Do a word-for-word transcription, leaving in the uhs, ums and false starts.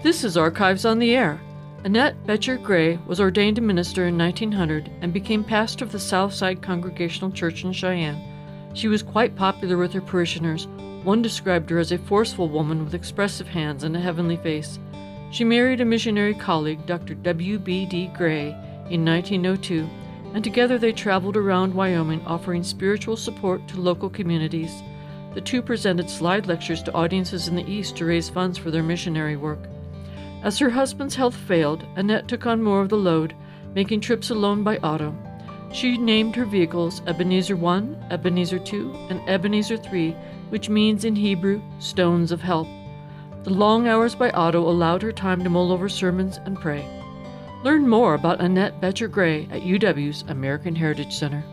This is Archives on the Air. Annette Betcher Gray was ordained a minister in nineteen hundred and became pastor of the Southside Congregational Church in Cheyenne. She was quite popular with her parishioners. One described her as a forceful woman with expressive hands and a heavenly face. She married a missionary colleague, Doctor W B D Gray, in nineteen oh two, and together they traveled around Wyoming offering spiritual support to local communities. The two presented slide lectures to audiences in the East to raise funds for their missionary work. As her husband's health failed, Annette took on more of the load, making trips alone by auto. She named her vehicles Ebenezer one, Ebenezer two, and Ebenezer three, which means in Hebrew, stones of help. The long hours by auto allowed her time to mull over sermons and pray. Learn more about Annette Betcher Gray at U W's American Heritage Center.